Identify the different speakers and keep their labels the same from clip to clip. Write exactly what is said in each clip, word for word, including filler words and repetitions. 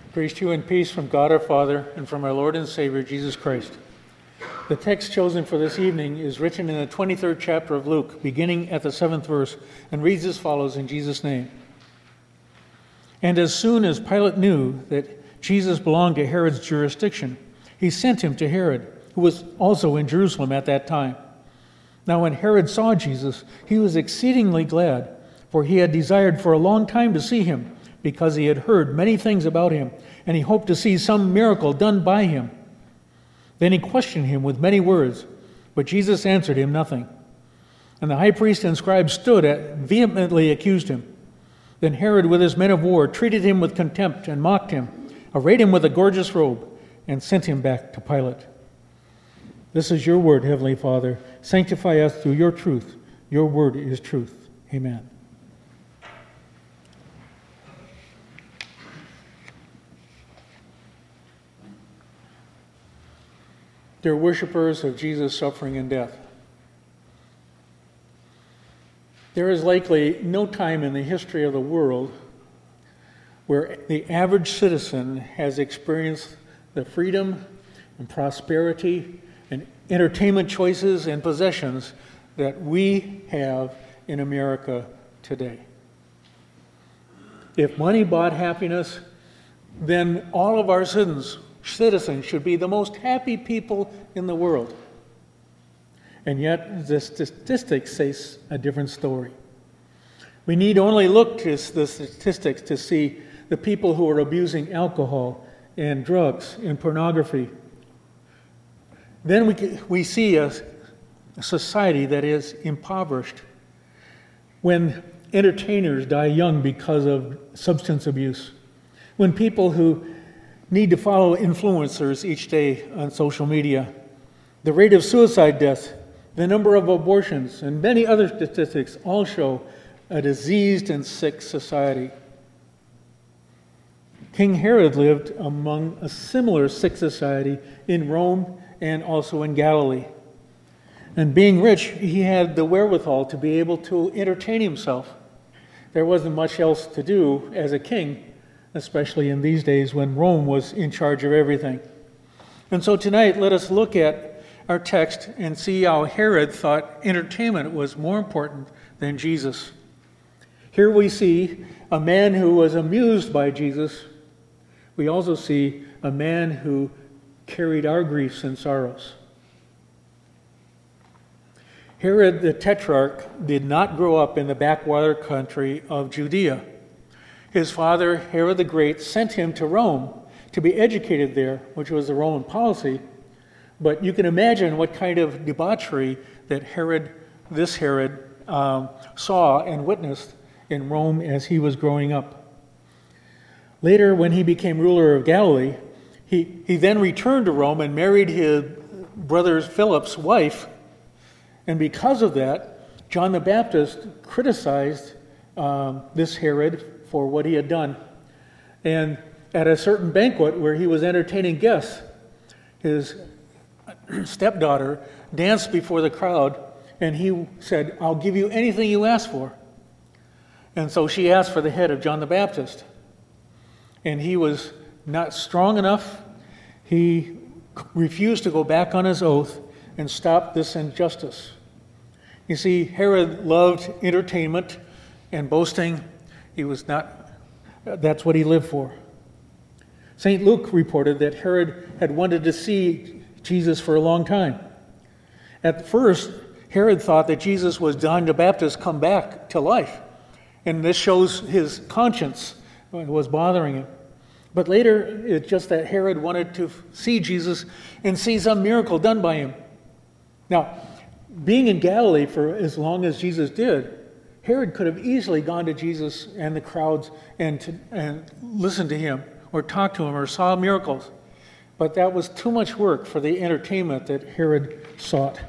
Speaker 1: Grace to you and peace from God our Father and from our Lord and Savior Jesus Christ. The text chosen for this evening is written in the twenty-third chapter of Luke, beginning at the seventh verse, and reads as follows in Jesus' name. And as soon as Pilate knew that Jesus belonged to Herod's jurisdiction, he sent him to Herod, who was also in Jerusalem at that time. Now when Herod saw Jesus, he was exceedingly glad, for he had desired for a long time to see him, because he had heard many things about him, and he hoped to see some miracle done by him. Then he questioned him with many words, but Jesus answered him nothing. And the high priest and scribes stood and vehemently accused him. Then Herod with his men of war treated him with contempt and mocked him, arrayed him with a gorgeous robe, and sent him back to Pilate. This is your word, Heavenly Father. Sanctify us through your truth. Your word is truth. Amen. They're worshipers of Jesus' suffering and death. There is likely no time in the history of the world where the average citizen has experienced the freedom and prosperity and entertainment choices and possessions that we have in America today. If money bought happiness, then all of our citizens Citizens should be the most happy people in the world. And yet, the statistics say a different story. We need only look to the statistics to see the people who are abusing alcohol and drugs and pornography. Then we, we see a, a society that is impoverished. When entertainers die young because of substance abuse. When people who need to follow influencers each day on social media. The rate of suicide deaths, the number of abortions, and many other statistics all show a diseased and sick society. King Herod lived among a similar sick society in Rome and also in Galilee. And being rich, he had the wherewithal to be able to entertain himself. There wasn't much else to do as a king, especially in these days when Rome was in charge of everything. And so tonight, let us look at our text and see how Herod thought entertainment was more important than Jesus. Here we see a man who was amused by Jesus. We also see a man who carried our griefs and sorrows. Herod the Tetrarch did not grow up in the backwater country of Judea. His father, Herod the Great, sent him to Rome to be educated there, which was the Roman policy. But you can imagine what kind of debauchery that Herod, this Herod, um, saw and witnessed in Rome as he was growing up. Later, when he became ruler of Galilee, he, he then returned to Rome and married his brother Philip's wife. And because of that, John the Baptist criticized um, this Herod for what he had done. And at a certain banquet where he was entertaining guests, his stepdaughter danced before the crowd, and he said, "I'll give you anything you ask for." And so she asked for the head of John the Baptist. And he was not strong enough. He refused to go back on his oath and stop this injustice. You see, Herod loved entertainment and boasting. He was not, that's what he lived for. Saint Luke reported that Herod had wanted to see Jesus for a long time. At first, Herod thought that Jesus was John the Baptist come back to life. And this shows his conscience was bothering him. But later, it's just that Herod wanted to see Jesus and see some miracle done by him. Now, being in Galilee for as long as Jesus did, Herod could have easily gone to Jesus and the crowds and, to, and listened to him or talked to him or saw miracles. But that was too much work for the entertainment that Herod sought.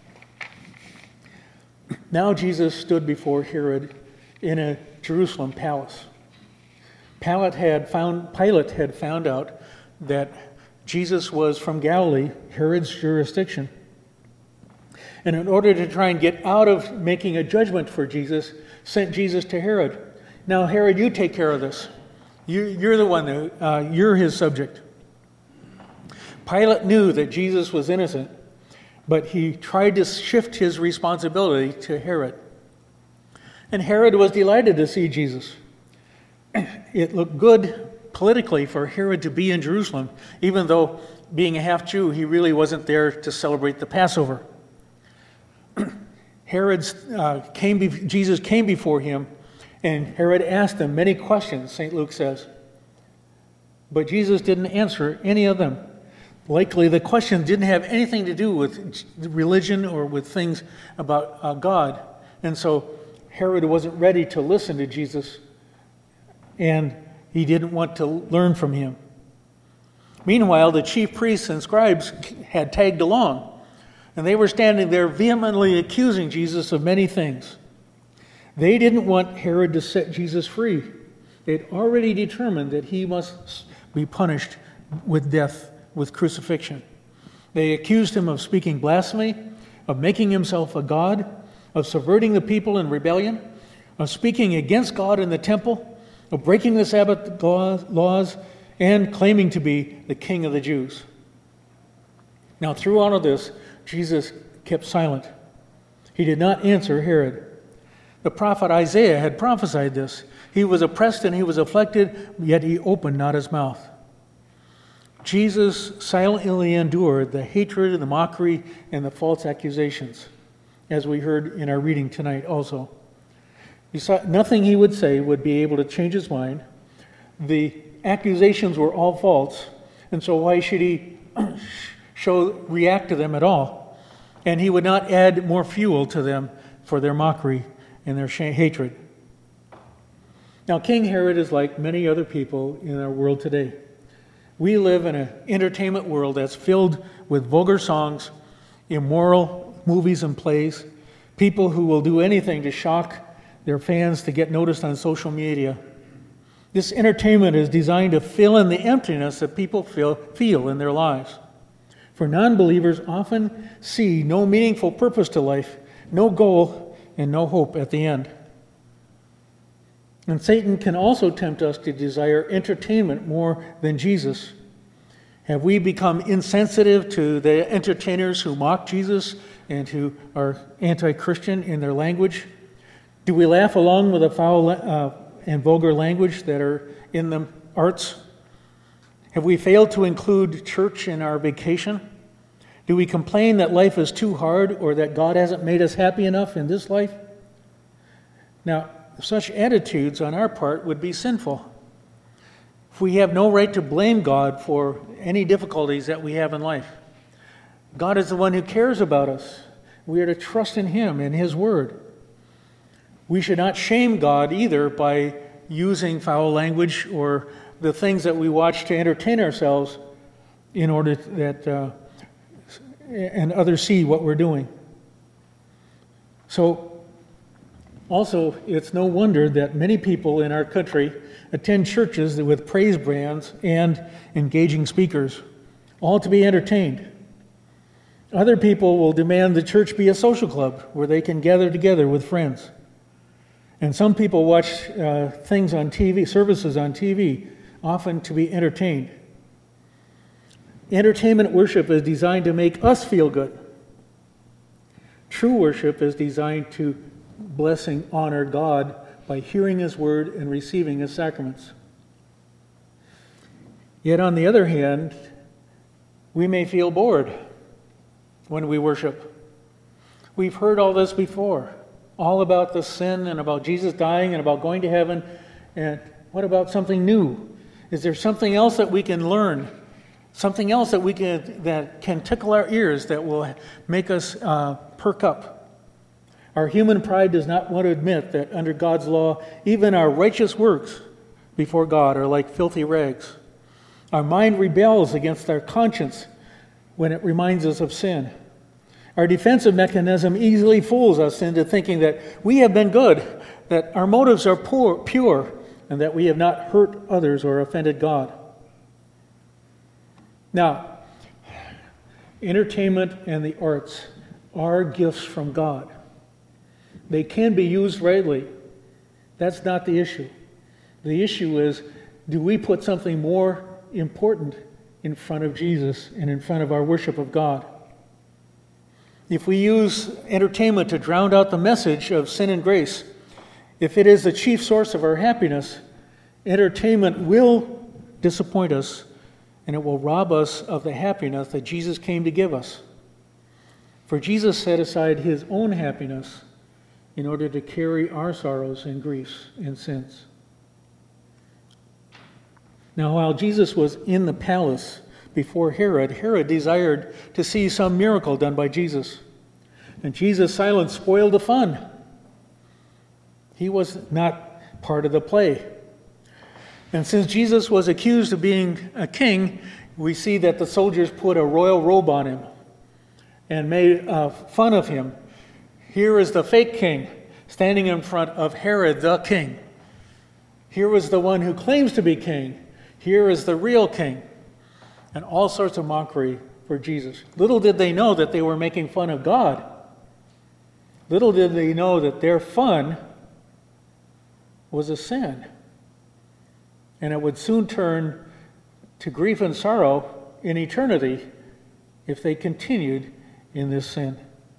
Speaker 1: Now Jesus stood before Herod in a Jerusalem palace. Pilate had found, Pilate had found out that Jesus was from Galilee, Herod's jurisdiction. And in order to try and get out of making a judgment for Jesus, sent Jesus to Herod. Now, Herod, you take care of this. You, you're the one that, uh, you're his subject. Pilate knew that Jesus was innocent, but he tried to shift his responsibility to Herod. And Herod was delighted to see Jesus. It looked good politically for Herod to be in Jerusalem, even though, being a half Jew, he really wasn't there to celebrate the Passover. Herod's uh, came be- Jesus came before him, and Herod asked him many questions, Saint Luke says. But Jesus didn't answer any of them. Likely the questions didn't have anything to do with religion or with things about uh, God. And so Herod wasn't ready to listen to Jesus, and he didn't want to learn from him. Meanwhile, the chief priests and scribes had tagged along, and they were standing there vehemently accusing Jesus of many things. They didn't want Herod to set Jesus free. They'd already determined that he must be punished with death, with crucifixion. They accused him of speaking blasphemy, of making himself a god, of subverting the people in rebellion, of speaking against God in the temple, of breaking the Sabbath laws, and claiming to be the king of the Jews. Now, through all of this, Jesus kept silent. He did not answer Herod. The prophet Isaiah had prophesied this. He was oppressed and he was afflicted, yet he opened not his mouth. Jesus silently endured the hatred, the mockery, and the false accusations, as we heard in our reading tonight also. Besides, nothing he would say would be able to change his mind. The accusations were all false, and so why should he show react to them at all? And he would not add more fuel to them for their mockery and their sh- hatred. Now, King Herod is like many other people in our world today. We live in an entertainment world that's filled with vulgar songs, immoral movies and plays, people who will do anything to shock their fans to get noticed on social media. This entertainment is designed to fill in the emptiness that people feel, feel in their lives. For non-believers often see no meaningful purpose to life, no goal, and no hope at the end. And Satan can also tempt us to desire entertainment more than Jesus. Have we become insensitive to the entertainers who mock Jesus and who are anti-Christian in their language? Do we laugh along with the foul uh, and vulgar language that are in the arts? Have we failed to include church in our vacation? Do we complain that life is too hard or that God hasn't made us happy enough in this life? Now, such attitudes on our part would be sinful. We have no right to blame God for any difficulties that we have in life. God is the one who cares about us. We are to trust in Him and His Word. We should not shame God either by using foul language or the things that we watch to entertain ourselves in order that uh, and others see what we're doing. So, also, it's no wonder that many people in our country attend churches with praise bands and engaging speakers, all to be entertained. Other people will demand the church be a social club where they can gather together with friends. And some people watch uh, things on T V, services on T V, often to be entertained. Entertainment worship is designed to make us feel good. True worship is designed to blessing, honor God by hearing His Word and receiving His sacraments. Yet on the other hand, we may feel bored when we worship. We've heard all this before, all about the sin and about Jesus dying and about going to heaven. And what about something new? Is there something else that we can learn? Something else that we can that can tickle our ears that will make us uh, perk up? Our human pride does not want to admit that under God's law, even our righteous works before God are like filthy rags. Our mind rebels against our conscience when it reminds us of sin. Our defensive mechanism easily fools us into thinking that we have been good, that our motives are poor, pure, and that we have not hurt others or offended God. Now, entertainment and the arts are gifts from God. They can be used rightly. That's not the issue. The issue is do we put something more important in front of Jesus and in front of our worship of God? If we use entertainment to drown out the message of sin and grace, if it is the chief source of our happiness, entertainment will disappoint us, and it will rob us of the happiness that Jesus came to give us. For Jesus set aside his own happiness in order to carry our sorrows and griefs and sins. Now, while Jesus was in the palace before Herod, Herod desired to see some miracle done by Jesus. And Jesus' silence spoiled the fun. He was not part of the play. And since Jesus was accused of being a king, we see that the soldiers put a royal robe on him and made uh, fun of him. Here is the fake king standing in front of Herod the king. Here was the one who claims to be king. Here is the real king. And all sorts of mockery for Jesus. Little did they know that they were making fun of God. Little did they know that their fun was a sin. And it would soon turn to grief and sorrow in eternity if they continued in this sin.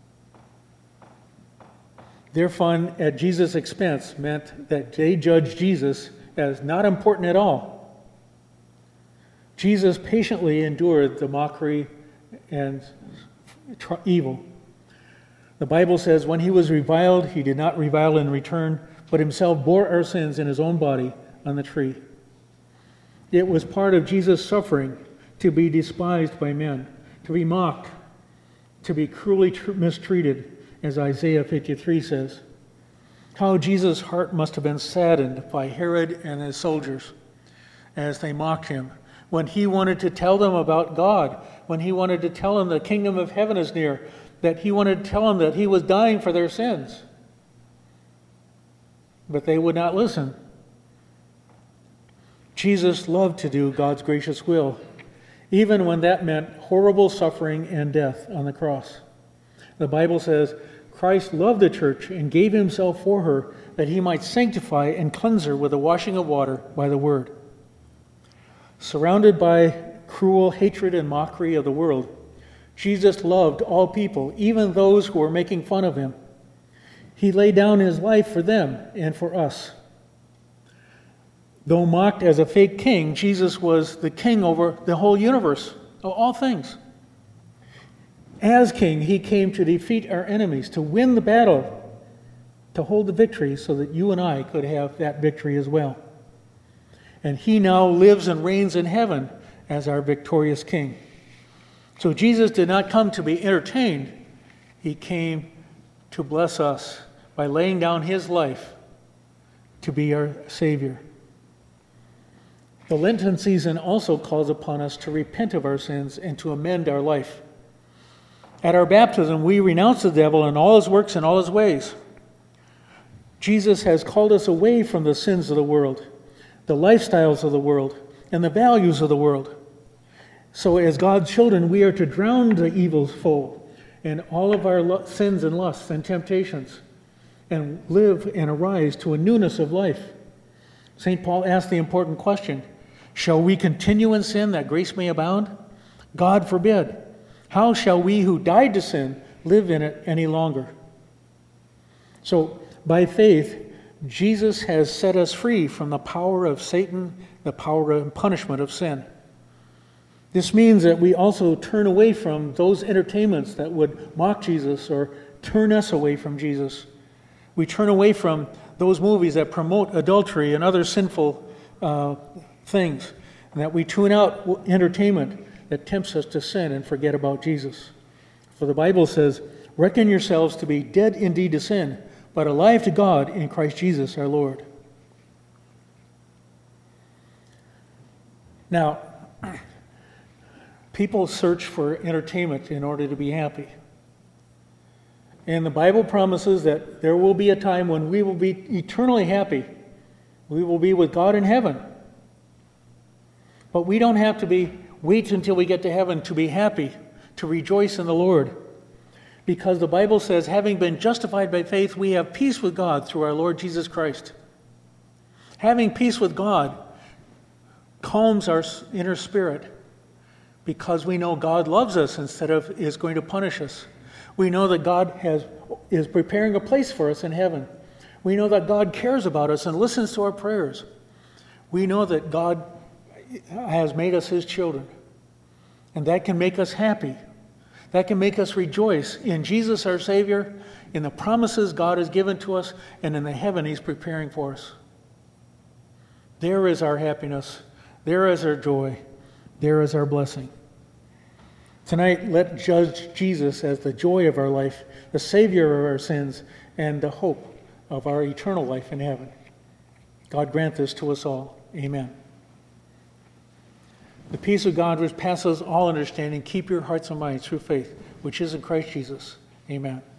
Speaker 1: Their fun at Jesus' expense meant that they judged Jesus as not important at all. Jesus patiently endured the mockery and evil. The Bible says, when he was reviled, he did not revile in return, but himself bore our sins in his own body on the tree. It was part of Jesus' suffering to be despised by men, to be mocked, to be cruelly tr- mistreated, as Isaiah fifty-three says. How Jesus' heart must have been saddened by Herod and his soldiers as they mocked him, when he wanted to tell them about God, when he wanted to tell them the kingdom of heaven is near, that he wanted to tell them that he was dying for their sins. But they would not listen. Jesus loved to do God's gracious will, even when that meant horrible suffering and death on the cross. The Bible says, Christ loved the church and gave himself for her, that he might sanctify and cleanse her with the washing of water by the word. Surrounded by cruel hatred and mockery of the world, Jesus loved all people, even those who were making fun of him. He laid down his life for them and for us. Though mocked as a fake king, Jesus was the king over the whole universe, of all things. As king, he came to defeat our enemies, to win the battle, to hold the victory so that you and I could have that victory as well. And he now lives and reigns in heaven as our victorious king. So Jesus did not come to be entertained. He came to bless us by laying down his life to be our Savior. The Lenten season also calls upon us to repent of our sins and to amend our life. At our baptism, we renounce the devil and all his works and all his ways. Jesus has called us away from the sins of the world, the lifestyles of the world, and the values of the world. So as God's children, we are to drown the evil foe and all of our sins and lusts and temptations and live and arise to a newness of life. Saint Paul asked the important question, shall we continue in sin that grace may abound? God forbid. How shall we who died to sin live in it any longer? So by faith, Jesus has set us free from the power of Satan, the power and punishment of sin. This means that we also turn away from those entertainments that would mock Jesus or turn us away from Jesus. We turn away from those movies that promote adultery and other sinful uh, things, and that we tune out entertainment that tempts us to sin and forget about Jesus. For the Bible says, reckon yourselves to be dead indeed to sin, but alive to God in Christ Jesus our Lord. Now, people search for entertainment in order to be happy. And the Bible promises that there will be a time when we will be eternally happy. We will be with God in heaven. But we don't have to be wait until we get to heaven to be happy, to rejoice in the Lord. Because the Bible says, having been justified by faith, we have peace with God through our Lord Jesus Christ. Having peace with God calms our inner spirit because we know God loves us instead of is going to punish us. We know that God has is preparing a place for us in heaven. We know that God cares about us and listens to our prayers. We know that God has made us his children. And that can make us happy. That can make us rejoice in Jesus our Savior, in the promises God has given to us, and in the heaven he's preparing for us. There is our happiness. There is our joy. There is our blessing. Tonight, let judge Jesus as the joy of our life, the Savior of our sins, and the hope of our eternal life in heaven. God grant this to us all. Amen. The peace of God which passes all understanding, keep your hearts and minds through faith, which is in Christ Jesus. Amen.